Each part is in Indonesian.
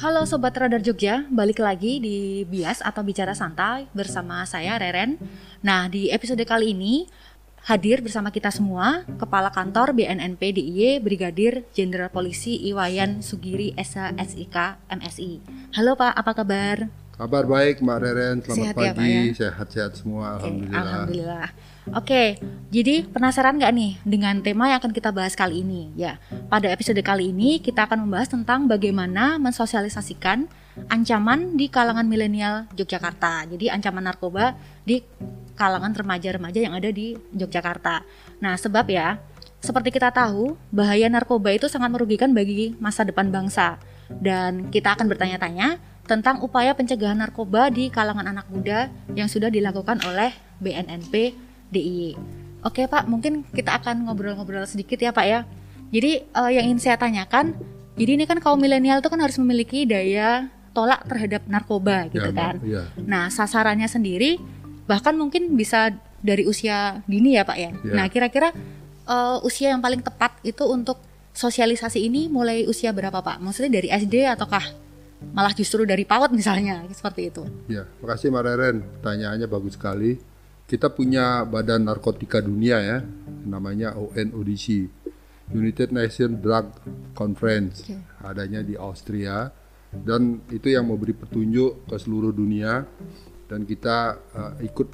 Halo Sobat Radar Jogja, balik lagi di Bias atau Bicara Santai bersama saya Reren. Nah, di episode kali ini hadir bersama kita semua Kepala Kantor BNNP DIY Brigadir Jenderal Polisi Iwayan Sugiri SH/SIK MSI. Halo Pak, apa kabar? Kabar baik Mbak Reren, selamat Sehat ya, Pak, pagi, ya? sehat-sehat semua, alhamdulillah. Alhamdulillah. Oke, jadi penasaran nggak nih dengan tema yang akan kita bahas kali ini? Ya, pada episode kali ini kita akan membahas tentang bagaimana mensosialisasikan ancaman di kalangan milenial Yogyakarta. Jadi ancaman narkoba di kalangan remaja-remaja yang ada di Yogyakarta. Nah, sebab ya, seperti kita tahu, bahaya narkoba itu sangat merugikan bagi masa depan bangsa. Dan kita akan bertanya-tanya tentang upaya pencegahan narkoba di kalangan anak muda yang sudah dilakukan oleh BNNP DIY. Oke Pak, mungkin kita akan ngobrol-ngobrol sedikit ya Pak ya. Jadi yang ingin saya tanyakan, jadi ini kan kaum milenial itu kan harus memiliki daya tolak terhadap narkoba gitu Ya, kan. ya. Nah, sasarannya sendiri bahkan mungkin bisa dari usia dini ya Pak ya. Ya. Nah, kira-kira usia yang paling tepat itu untuk sosialisasi ini mulai usia berapa Pak? Maksudnya dari SD ataukah malah justru dari PAUD misalnya, seperti itu? Ya, makasih Mbak Reren, pertanyaannya bagus sekali. Kita punya Badan Narkotika Dunia ya, namanya UNODC, United Nations Drug Conference, adanya di Austria, dan itu yang memberi petunjuk ke seluruh dunia, dan kita ikut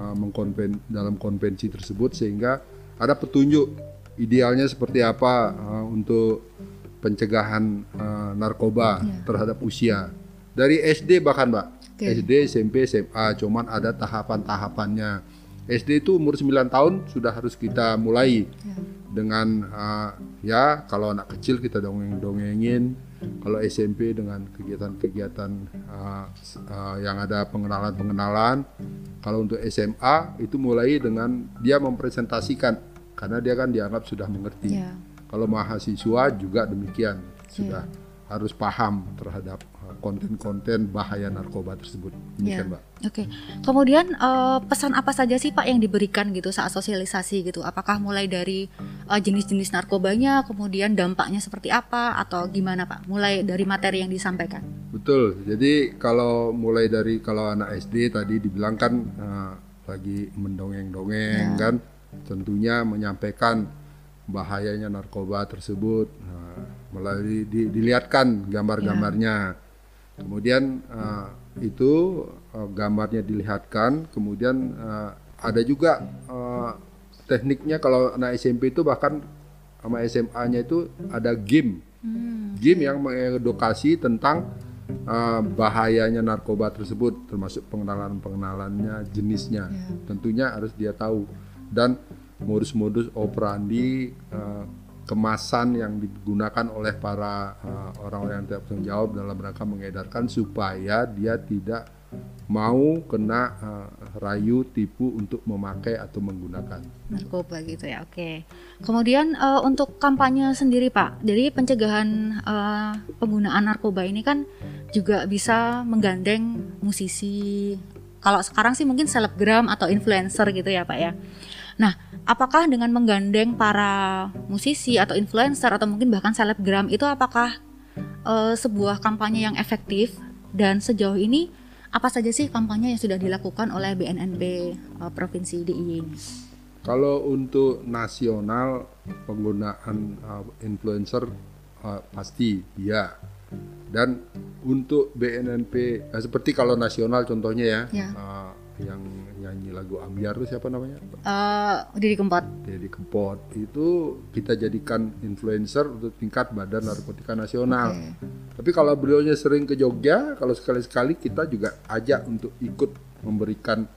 dalam konvensi tersebut sehingga ada petunjuk idealnya seperti apa untuk pencegahan narkoba terhadap usia dari SD bahkan Mbak. SD, SMP, SMA, cuman ada tahapan-tahapannya. SD itu umur 9 tahun sudah harus kita mulai dengan ya kalau anak kecil kita dongeng-dongengin, kalau SMP dengan kegiatan-kegiatan yang ada pengenalan-pengenalan. Kalau untuk SMA itu mulai dengan dia mempresentasikan karena dia kan dianggap sudah mengerti. Kalau mahasiswa juga demikian, sudah harus paham terhadap konten-konten bahaya narkoba tersebut. Demikian, Mbak. Oke. Kemudian pesan apa saja sih Pak yang diberikan gitu saat sosialisasi gitu? Apakah mulai dari jenis-jenis narkobanya, kemudian dampaknya seperti apa, atau gimana Pak? Mulai dari materi yang disampaikan. Betul. Jadi kalau mulai dari kalau anak SD tadi dibilang kan lagi mendongeng-dongeng kan, tentunya menyampaikan bahayanya narkoba tersebut melalui dilihatkan gambar-gambarnya. Kemudian itu gambarnya dilihatkan, kemudian ada juga tekniknya kalau anak SMP itu bahkan sama SMA-nya itu ada game yang mengedukasi tentang bahayanya narkoba tersebut, termasuk pengenalannya, jenisnya. Tentunya harus dia tahu, dan modus-modus operandi kemasan yang digunakan oleh para orang-orang yang tidak bertanggung jawab dalam rangka mengedarkan supaya dia tidak mau kena rayu tipu untuk memakai atau menggunakan narkoba gitu ya. Oke. Kemudian untuk kampanye sendiri Pak, jadi pencegahan penggunaan narkoba ini kan juga bisa menggandeng musisi. Kalau sekarang sih mungkin selebgram atau influencer gitu ya Pak ya. Nah, apakah dengan menggandeng para musisi atau influencer atau mungkin bahkan selebgram itu apakah sebuah kampanye yang efektif, dan sejauh ini apa saja sih kampanye yang sudah dilakukan oleh BNNP Provinsi DIY ini? Kalau untuk nasional penggunaan influencer pasti ya, dan untuk BNNP seperti kalau nasional contohnya ya. Yang nyanyi lagu Ambyar itu siapa namanya? Didi Kempot. Didi Kempot itu kita jadikan influencer untuk tingkat Badan Narkotika Nasional. Tapi kalau beliaunya sering ke Jogja, kalau sekali-sekali kita juga ajak untuk ikut memberikan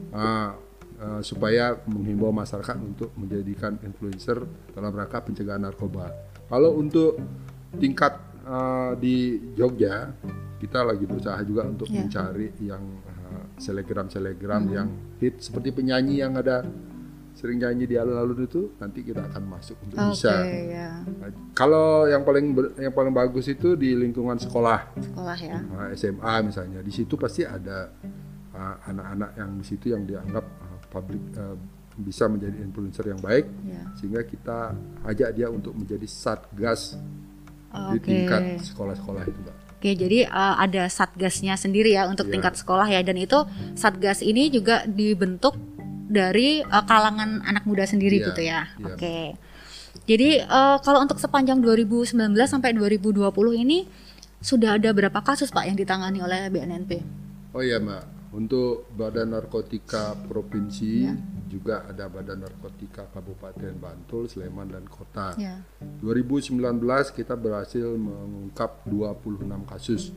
supaya menghimbau masyarakat untuk menjadikan influencer dalam rangka pencegahan narkoba. Kalau untuk tingkat di Jogja, kita lagi berusaha juga untuk mencari yang selegram yang hit, seperti penyanyi yang ada sering nyanyi di alun-alun itu, nanti kita akan masuk untuk bisa. Nah, kalau yang paling bagus itu di lingkungan sekolah ya. SMA misalnya, di situ pasti ada anak-anak yang di situ yang dianggap publik bisa menjadi influencer yang baik, sehingga kita ajak dia untuk menjadi satgas di tingkat sekolah-sekolah itu, Mbak. Oke, jadi ada satgasnya sendiri ya untuk tingkat sekolah ya, dan itu satgas ini juga dibentuk dari kalangan anak muda sendiri gitu ya. Oke. Jadi kalau untuk sepanjang 2019 sampai 2020 ini sudah ada berapa kasus Pak yang ditangani oleh BNNP? Oh iya Mbak, untuk Badan Narkotika Provinsi juga ada Badan Narkotika Kabupaten Bantul, Sleman dan Kota. 2019 kita berhasil mengungkap 26 kasus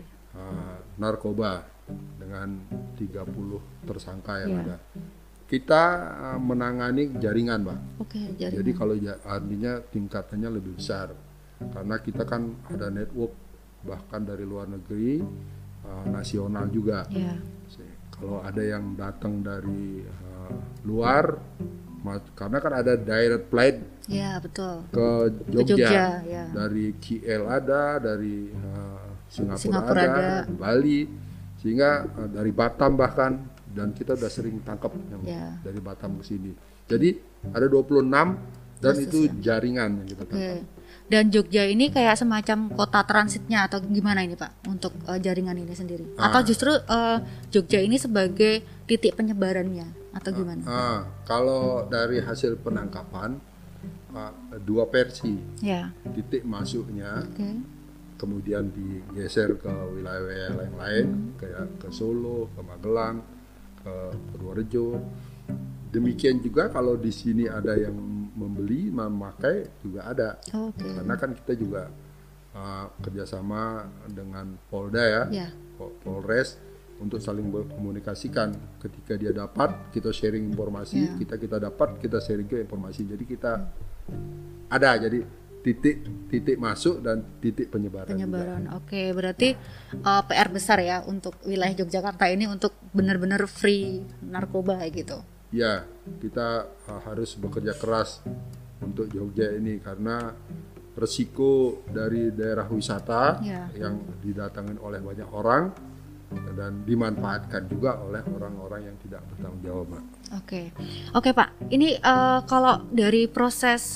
narkoba dengan 30 tersangka yang ada. Kita menangani jaringan, Mbak. Jaringan. Jadi kalau artinya tingkatannya lebih besar karena kita kan ada network bahkan dari luar negeri, nasional juga. Kalau ada yang datang dari luar, karena kan ada direct flight ke Jogja, dari KL ada, dari Singapura ada, Bali, sehingga dari Batam bahkan, dan kita udah sering tangkap yang dari Batam ke sini. Jadi ada 26 dan itu jaringan yang kita tangkap. Dan Jogja ini kayak semacam kota transitnya atau gimana ini Pak untuk jaringan ini sendiri? Atau justru Jogja ini sebagai titik penyebarannya atau gimana? Kalau dari hasil penangkapan dua versi, titik masuknya, kemudian digeser ke wilayah-wilayah lain, kayak ke Solo, ke Magelang, ke Purworejo. Demikian juga kalau di sini ada yang membeli, memakai juga ada. Karena kan kita juga kerjasama dengan Polda Polres untuk saling berkomunikasikan. Ketika dia dapat, kita sharing informasi. Kita dapat, kita sharing ke informasi. Jadi kita ada. Jadi titik masuk dan titik penyebaran. Oke, berarti PR besar ya untuk wilayah Yogyakarta ini untuk benar-benar free narkoba gitu. Ya, kita harus bekerja keras untuk Jogja ini karena resiko dari daerah wisata yang didatangi oleh banyak orang dan dimanfaatkan juga oleh orang-orang yang tidak bertanggung jawab, Mbak. Oke Pak, ini kalau dari proses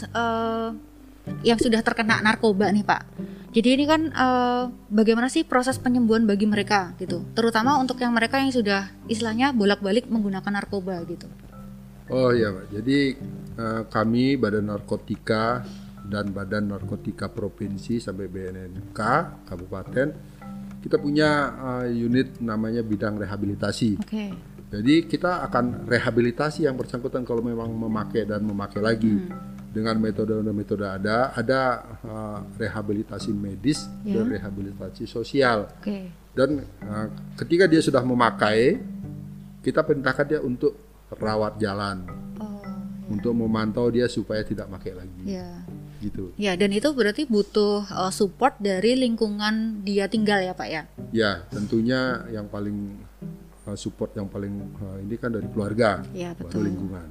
yang sudah terkena narkoba nih Pak, jadi ini kan bagaimana sih proses penyembuhan bagi mereka gitu, terutama untuk yang mereka yang sudah istilahnya bolak-balik menggunakan narkoba gitu. Oh iya Pak, jadi kami Badan Narkotika dan Badan Narkotika Provinsi sampai BNNK Kabupaten, kita punya unit namanya bidang rehabilitasi. Jadi kita akan rehabilitasi yang bersangkutan kalau memang memakai dan memakai lagi. Dengan metode-metode ada rehabilitasi medis dan rehabilitasi sosial. Dan ketika dia sudah memakai, kita perintahkan dia untuk rawat jalan, untuk memantau dia supaya tidak pakai lagi. Gitu. Ya, dan itu berarti butuh support dari lingkungan dia tinggal ya Pak ya? Ya, tentunya yang paling support yang paling ini kan dari keluarga, baru lingkungan.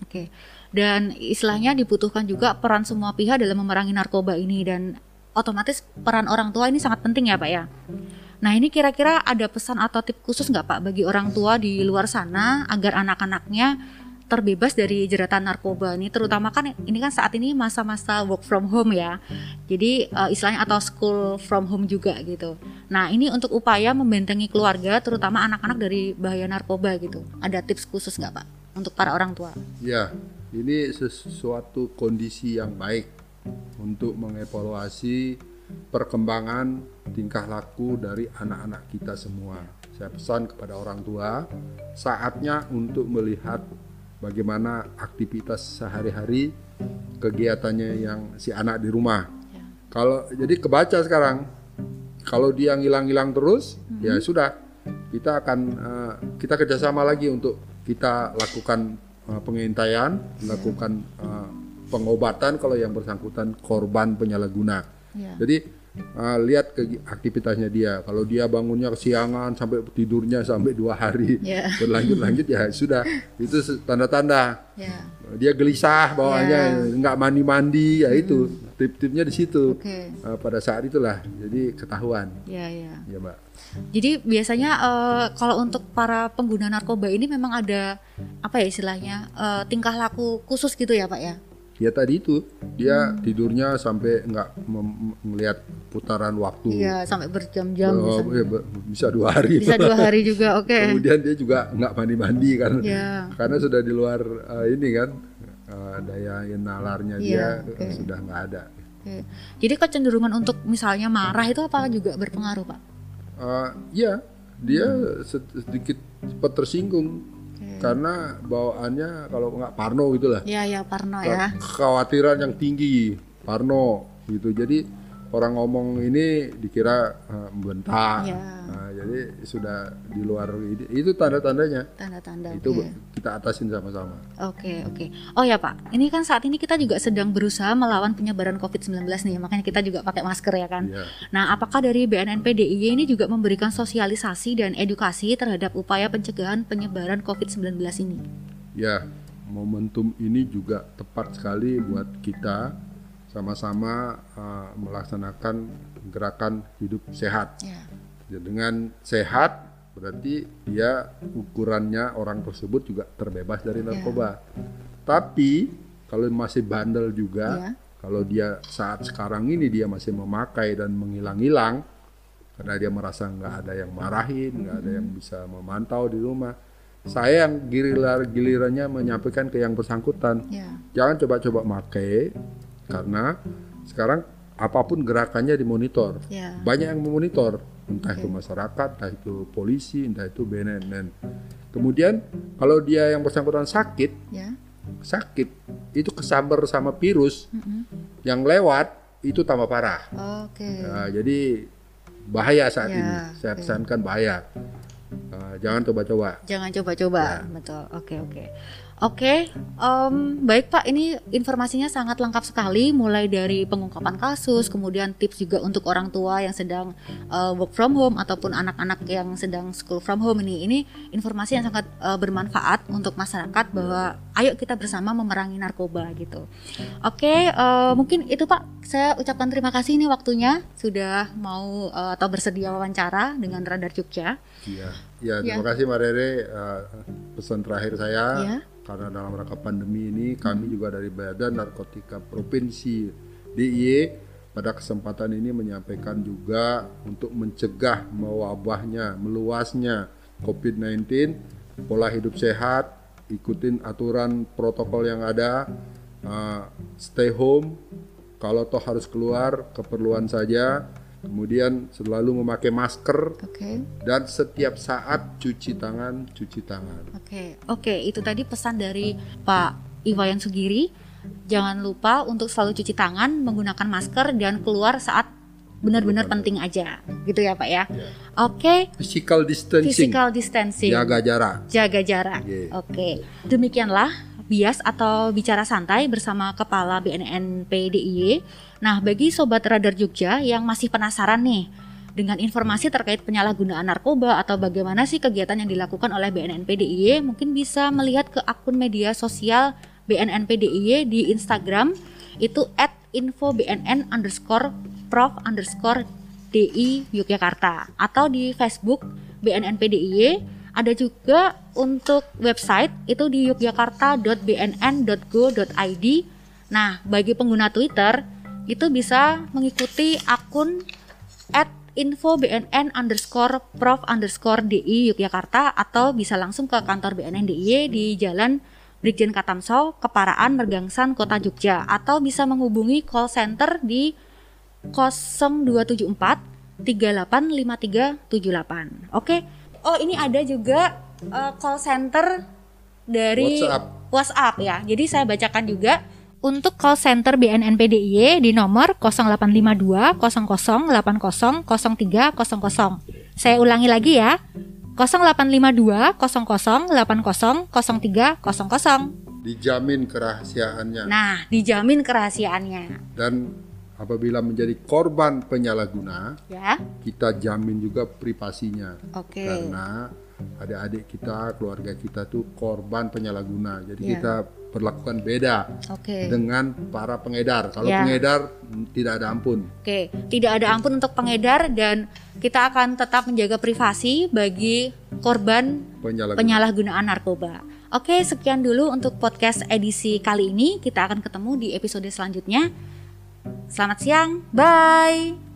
Dan istilahnya dibutuhkan juga peran semua pihak dalam memerangi narkoba ini, dan otomatis peran orang tua ini sangat penting ya Pak ya. Nah ini kira-kira ada pesan atau tip khusus nggak Pak bagi orang tua di luar sana agar anak-anaknya terbebas dari jeratan narkoba ini, terutama kan ini kan saat ini masa-masa work from home ya, jadi istilahnya atau school from home juga gitu. Nah ini untuk upaya membentengi keluarga terutama anak-anak dari bahaya narkoba gitu, ada tips khusus nggak Pak untuk para orang tua? Ya, ini sesuatu kondisi yang baik untuk mengevaluasi perkembangan tingkah laku dari anak-anak kita semua. Saya pesan kepada orang tua, saatnya untuk melihat bagaimana aktivitas sehari-hari, kegiatannya yang si anak di rumah. Kalau jadi kebaca sekarang, kalau dia ngilang-ngilang terus, ya sudah, kita akan kita kerjasama lagi untuk kita lakukan pengintaian, lakukan pengobatan kalau yang bersangkutan korban penyalahguna. Jadi lihat ke aktivitasnya dia. Kalau dia bangunnya kesiangan sampai tidurnya sampai 2 hari berlanjut-lanjut, ya sudah, itu tanda-tanda dia gelisah bawaannya, nggak mandi-mandi, ya itu tip-tipnya di situ. Pada saat itulah jadi ketahuan. Ya Mbak. Jadi biasanya kalau untuk para pengguna narkoba ini memang ada apa ya istilahnya tingkah laku khusus gitu ya Pak ya? Ya tadi itu dia tidurnya sampai nggak melihat putaran waktu. Iya, sampai berjam-jam bisa 2 hari. Bisa 2 hari juga, oke. Kemudian dia juga nggak mandi-mandi kan, karena sudah di luar ini kan daya nalarnya dia sudah nggak ada. Jadi kecenderungan untuk misalnya marah itu apa juga berpengaruh, Pak? Ya, dia sedikit cepat tersinggung. Karena bawaannya kalau nggak parno gitulah. Iya, parno ya. Kekhawatiran yang tinggi, parno gitu. Jadi orang ngomong ini dikira membentak. Jadi sudah di luar ini. Itu tanda-tandanya. Tanda-tanda. Itu kita atasin sama-sama. Oke. Oh ya Pak, ini kan saat ini kita juga sedang berusaha melawan penyebaran COVID-19 nih. Makanya kita juga pakai masker ya kan. Nah, apakah dari BNNP DIY ini juga memberikan sosialisasi dan edukasi terhadap upaya pencegahan penyebaran COVID-19 ini? Ya, momentum ini juga tepat sekali buat kita sama-sama melaksanakan gerakan hidup sehat. Dengan sehat berarti dia ukurannya orang tersebut juga terbebas dari narkoba. Tapi kalau masih bandel juga, kalau dia saat sekarang ini dia masih memakai dan menghilang-hilang karena dia merasa nggak ada yang marahin, nggak ada yang bisa memantau di rumah. Saya yang gilirannya menyampaikan ke yang bersangkutan, jangan coba-coba pakai karena sekarang apapun gerakannya dimonitor. Banyak yang memonitor, entah itu masyarakat, entah itu polisi, entah itu BNN. Kemudian kalau dia yang bersangkutan sakit itu kesambar sama virus yang lewat itu tambah parah. Jadi bahaya saat ini. Saya pesankan bahaya. Jangan coba-coba. Betul. Oke, baik Pak, ini informasinya sangat lengkap sekali, mulai dari pengungkapan kasus, kemudian tips juga untuk orang tua yang sedang work from home ataupun anak-anak yang sedang school from home ini. Ini informasi yang sangat bermanfaat untuk masyarakat bahwa ayo kita bersama memerangi narkoba gitu. Oke, mungkin itu Pak, saya ucapkan terima kasih ini waktunya sudah mau atau bersedia wawancara dengan Radar Jogja. Terima kasih Mbak Rere. Pesan terakhir saya. Karena dalam rangka pandemi ini kami juga dari Badan Narkotika Provinsi DIY pada kesempatan ini menyampaikan juga untuk mencegah mewabahnya, meluasnya COVID-19, pola hidup sehat, ikutin aturan protokol yang ada, stay home, kalau toh harus keluar keperluan saja. Kemudian selalu memakai masker dan setiap saat cuci tangan. Oke, itu tadi pesan dari Pak Iwayan Sugiri. Jangan lupa untuk selalu cuci tangan, menggunakan masker dan keluar saat benar-benar penting aja, gitu ya Pak ya. Oke. Physical distancing. Jaga jarak. Oke. Demikianlah bias atau bicara santai bersama Kepala BNNP DIY. Nah, bagi Sobat Radar Jogja yang masih penasaran nih dengan informasi terkait penyalahgunaan narkoba atau bagaimana sih kegiatan yang dilakukan oleh BNNP DIY, mungkin bisa melihat ke akun media sosial BNNP DIY di Instagram, itu @info_bnn_prof_di Yogyakarta, atau di Facebook BNNP DIY. Ada juga untuk website itu di yogyakarta.bnn.go.id. Nah, bagi pengguna Twitter itu bisa mengikuti akun @info_bnn_prof_di Yogyakarta, atau bisa langsung ke kantor BNN DIY di Jalan Brigjen Katamso, Keparaan, Mergangsan, Kota Jogja, atau bisa menghubungi call center di 0274 385378. Oke. Oh, ini ada juga call center dari WhatsApp ya. Jadi saya bacakan juga. Untuk call center BNNP DIY di nomor 0852 00 80 0300. Saya ulangi lagi ya. 0852 00 80 0300. Dijamin kerahasiaannya. Nah, dijamin kerahasiaannya. Dan apabila menjadi korban penyalahguna, kita jamin juga privasinya. Karena adik-adik kita, keluarga kita tuh korban penyalahguna. Jadi kita perlakukan beda dengan para pengedar. Kalau pengedar tidak ada ampun. Tidak ada ampun untuk pengedar, dan kita akan tetap menjaga privasi bagi korban penyalahgunaan narkoba. Oke, sekian dulu untuk podcast edisi kali ini. Kita akan ketemu di episode selanjutnya. Selamat siang, bye.